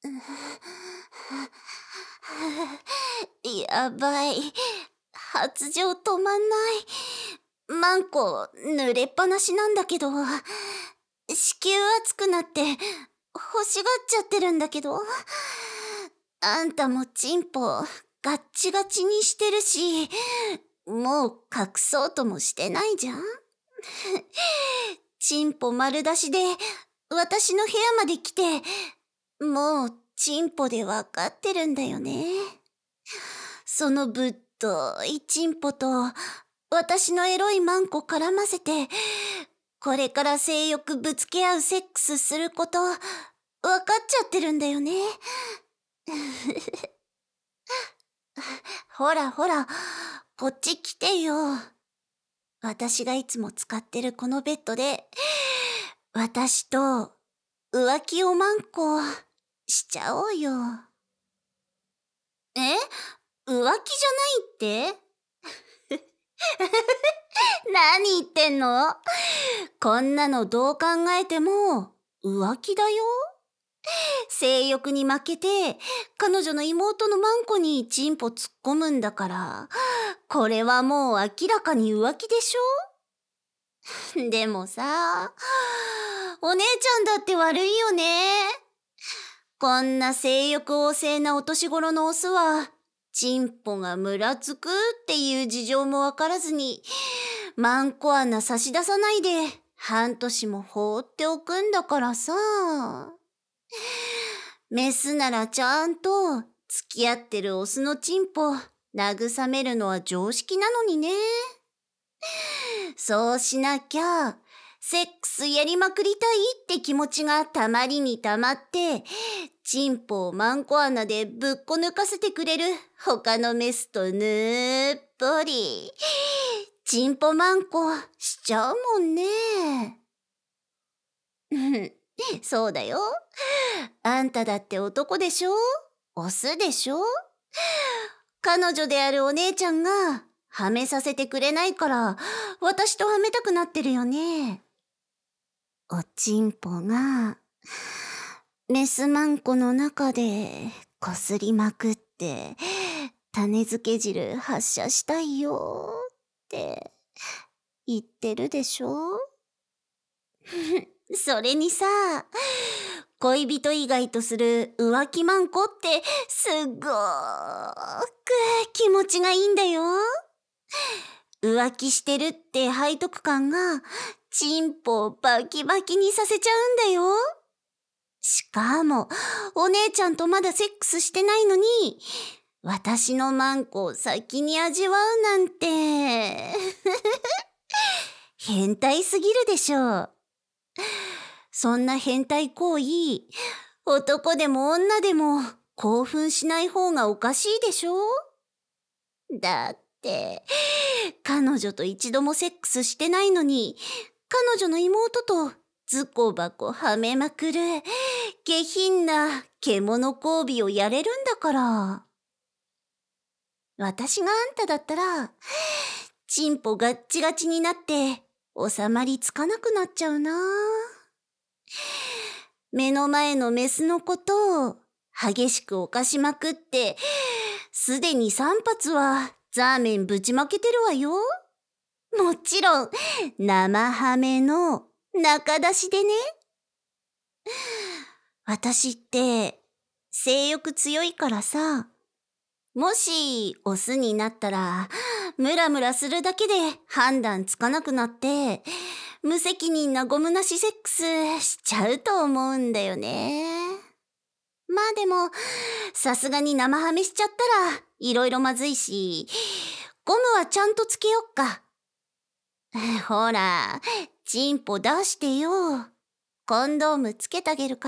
やばい。発情止まんない。マンコ濡れっぱなしなんだけど、子宮熱くなって欲しがっちゃってるんだけど、あんたもチンポガッチガチにしてるし、もう隠そうともしてないじゃん。チンポ丸出しで私の部屋まで来て、もうチンポでわかってるんだよね。そのぶっといチンポと私のエロいマンコ絡ませて、これから性欲ぶつけ合うセックスすることわかっちゃってるんだよね。ほらほら、こっち来てよ。私がいつも使ってるこのベッドで、私と浮気おまんこしちゃおうよ。え？浮気じゃないって？何言ってんの？こんなのどう考えても浮気だよ。性欲に負けて彼女の妹のマンコにチンポ突っ込むんだから、これはもう明らかに浮気でしょ？でもさ、お姉ちゃんだって悪いよね。こんな性欲旺盛なお年頃のオスは、チンポがムラつくっていう事情もわからずに、マンコ穴差し出さないで半年も放っておくんだからさ。メスならちゃんと付き合ってるオスのチンポ慰めるのは常識なのにね。そうしなきゃ、セックスやりまくりたいって気持ちがたまりにたまって、チンポをマンコ穴でぶっこ抜かせてくれる他のメスとぬっぽり、チンポマンコしちゃうもんね。そうだよ。あんただって男でしょ？オスでしょ？彼女であるお姉ちゃんがはめさせてくれないから、私とはめたくなってるよね。おちんぽがメスマンコの中でこすりまくって種付け汁発射したいよって言ってるでしょ？それにさ、恋人以外とする浮気マンコってすっごーく気持ちがいいんだよ。浮気してるって背徳感がチンポをバキバキにさせちゃうんだよ。しかもお姉ちゃんとまだセックスしてないのに、私のマンコを先に味わうなんて変態すぎるでしょ。そんな変態行為、男でも女でも興奮しない方がおかしいでしょ？だって、彼女と一度もセックスしてないのに、彼女の妹とズコバコはめまくる下品な獣交尾をやれるんだから。私があんただったら、チンポガッチガチになって収まりつかなくなっちゃうな。目の前のメスのことを激しく犯しまくって、すでに3発はザーメンぶちまけてるわよ。もちろん、生ハメの中出しでね。私って性欲強いからさ、もしオスになったら、ムラムラするだけで判断つかなくなって、無責任なゴムなしセックスしちゃうと思うんだよね。まあでも、さすがに生ハメしちゃったらいろいろまずいし、ゴムはちゃんとつけよっか。ほら、チンポ出してよ。コンドームつけてあげるから。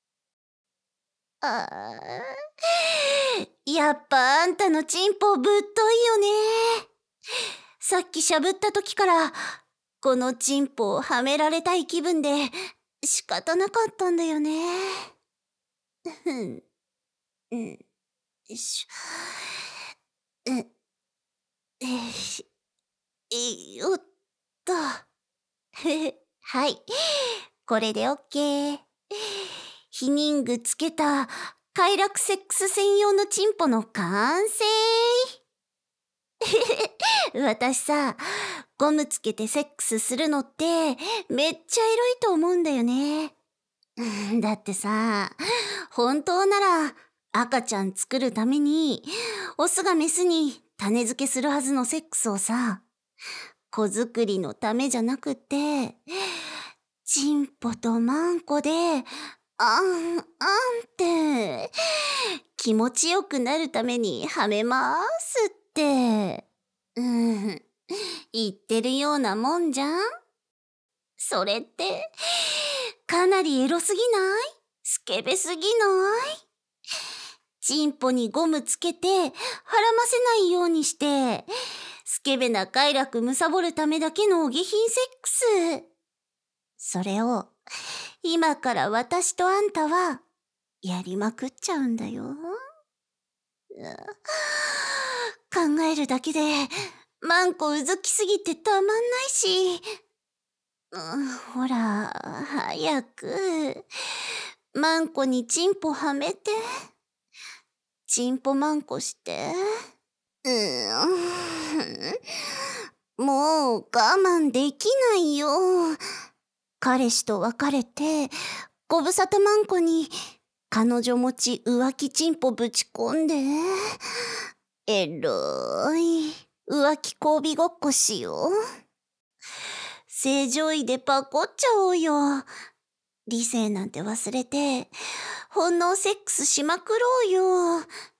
やっぱあんたのチンポぶっといよね。さっきしゃぶった時からこのチンポをはめられたい気分で仕方なかったんだよね。よいしょ。よっと。はい、これでオッケー。 避妊具つけた快楽セックス専用のチンポの完成。私さ、ゴムつけてセックスするのってめっちゃエロいと思うんだよね。だってさ、本当なら赤ちゃん作るためにオスがメスに種付けするはずのセックスをさ、子作りのためじゃなくて、チンポとマンコであんって気持ちよくなるためにはめますって言ってるようなもんじゃん。それってかなりエロすぎない？スケベすぎない？チンポにゴムつけてはらませないようにしてスケベな快楽むさぼるためだけのお下品セックス。それを今から私とあんたはやりまくっちゃうんだよ。考えるだけでマンコうずきすぎてたまんないし、ほら早くマンコにチンポはめてチンポマンコして。もう我慢できないよ。彼氏と別れてご無沙汰マンコに彼女持ち浮気チンポぶち込んで、エロい浮気交尾ごっこしよう。正常位でパコっちゃおうよ。理性なんて忘れて本能セックスしまくろうよ。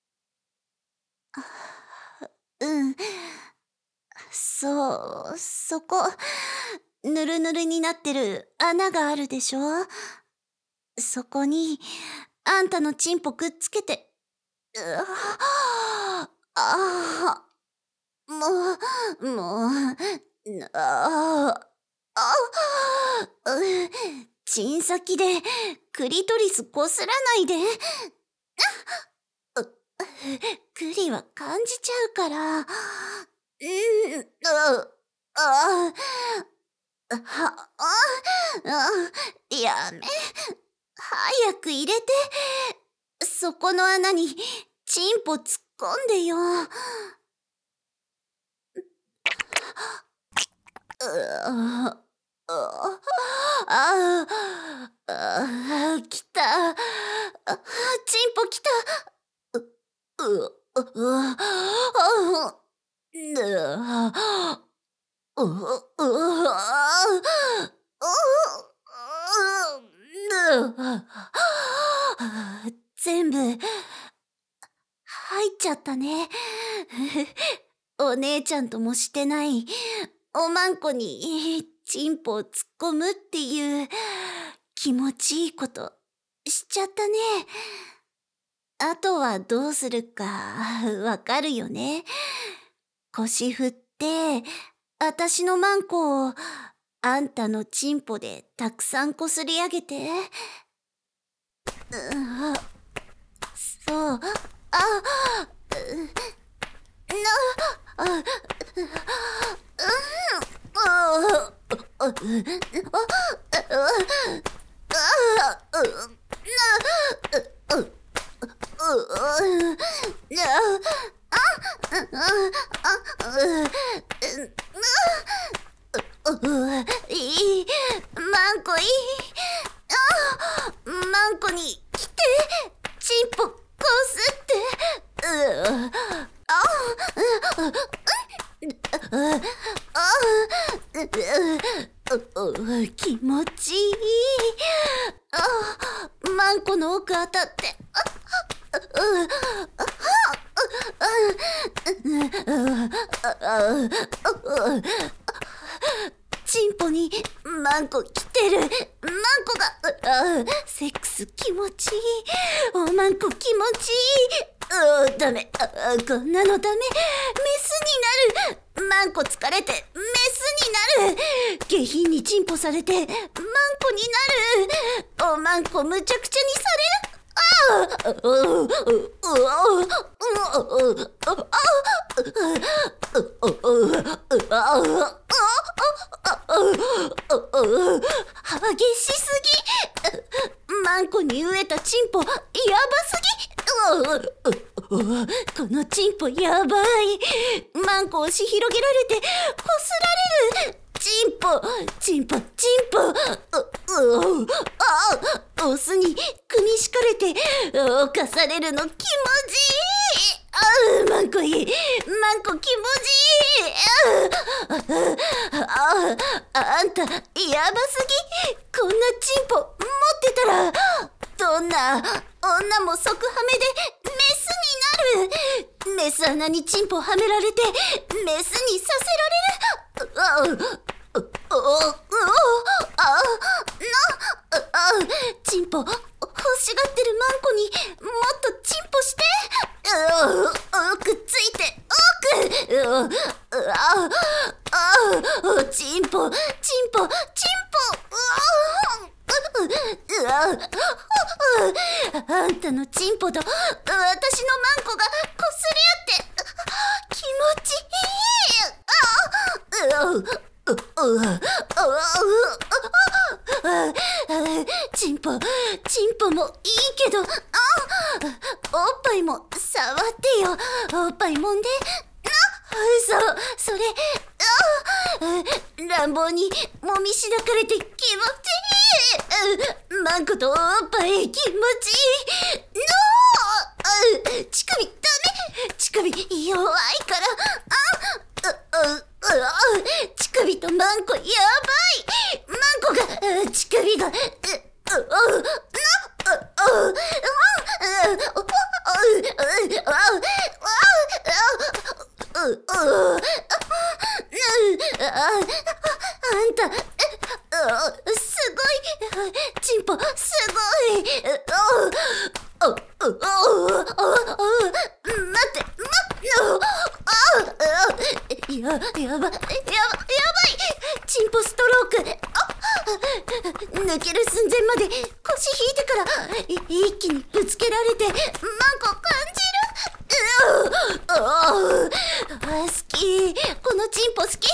そこぬるぬるになってる穴があるでしょ。そこにあんたのチンポくっつけて、チン先でクリトリスこすらないで。クリは感じちゃうから。やめ。早く入れて。そこの穴にチンポ突っ込んでよ。来た。チンポ来た。全部入っちゃったね。お姉ちゃんともしてないおまんこにチンポを突っ込むっていう気持ちいいことしちゃったね。あとはどうするかわかるよね。腰振ってあたしのマンコをあんたのチンポでたくさんこすり上げて。そう。いい。マンコいい。マンコに来て。チンポこすって。気持ちいい。マンコの奥当たって。チンポにマンコ来てる。マンコがセックス気持ちいい。おマンコ気持ちいい。ダメ。こんなのダメ。メスになる。マンコ疲れてメスになる。下品にチンポされてマンコになる。おマンコむちゃくちゃにされる。激しすぎ。 マンコに植えたチンポやばすぎ。このチンポやばい。マンコ押し広げられてこすられる。チンポオスに組み敷かれて犯されるの気持ちいい。マンコいい。マンコ気持ちいい。あんたやばすぎ。こんなチンポ持ってたらどんな女も即ハメでメスになる。メス穴にチンポはめられてメスにさせられる。チンポ欲しがってるマンコにもっとチンポして。くっついてチンポあんたのチンポと私のマンコがこすり合って気持ちいい。チンポもいいけど、おっぱいも触ってよ。おっぱい揉んで。それ乱暴にもみしだかれて気持ちいい。マンコとおっぱい気持ちいい。乳首ダメ。乳首弱いから。乳首とマンコやばい。マンコが乳首があんたすごい。チンポすごい。待ってやばい。チンポストローク。抜ける寸前まで腰引いてから一気にぶつけられてマンコ感じる。好き。このチンポ好き。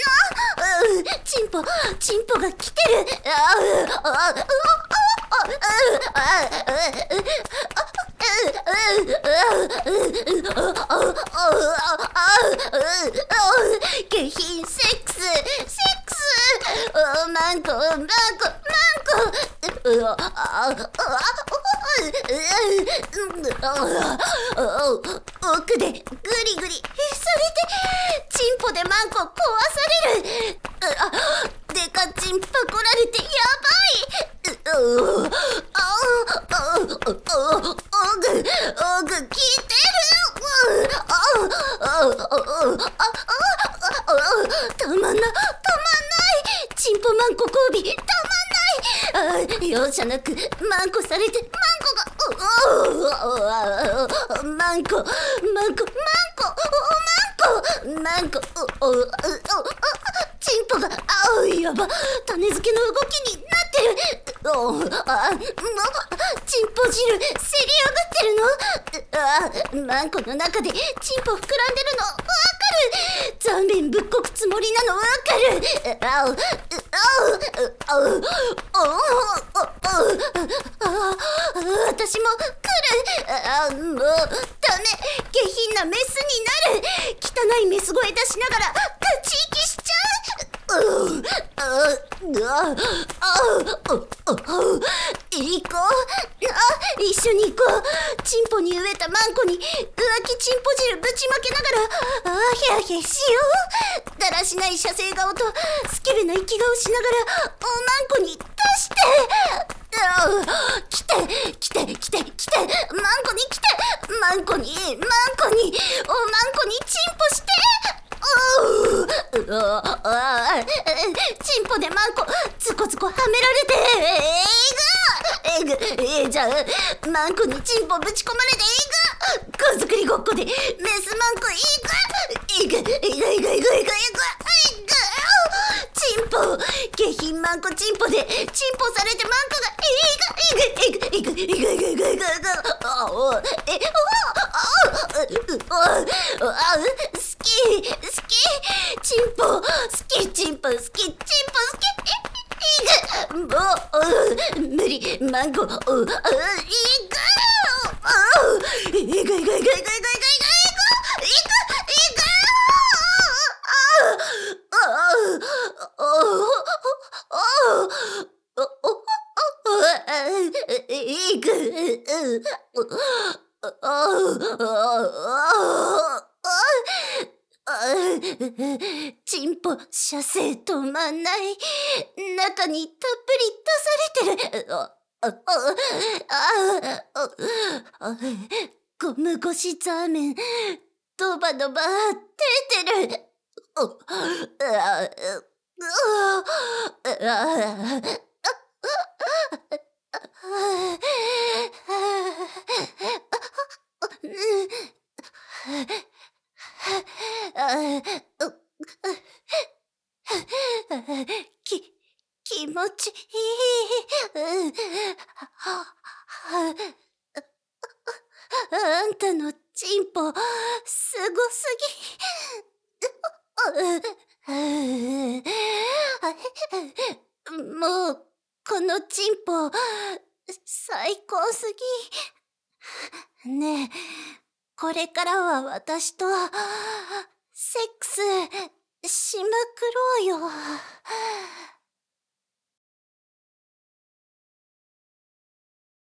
チンポが来てる。下品セックス。マンコ奥でグリグリされてチンポでマンコ壊される。デカチンパコられてやばい。オグ聞いてる。たまんない。チンポマンコ交尾たまんない。容赦なくマンコされてマンコチンポがやば。種付けの動きになってる。チンポ汁せり上がってるの。マンコの中でチンポ膨らんでるのわかる。残面ぶっこくつもりなのわかる。私も来る。もうダメ。下品なメスになる。汚いメス声出しながら立ち息しちゃう。一緒に行こう。チンポに植えたマンコに浮気チンポ汁ぶちまけながらヒヤヒヤしよう。だらしない射精顔とスケベな息顔しながらマンコに出して。来てマンコに来て。マンコにチンポして。チンポでマンコズコズコはめられてじゃあマンコにチンポぶち込まれて子作りごっこでメスマンコチンポ下品マンコチンポでチンポされてマンコが好きチンポ好き。もう無理。ママンコ、いくいくいくいくいくいくいくいくいくいくいくいくチンポ射精止まんない。中にたっぷり出されてる。ゴム越しザーメンドバドバ出てる。気持ちいい。あんたのチンポすごすぎ。もうこのチンポ最高すぎ。ねえ、これからは私とセックスしまくろうよ。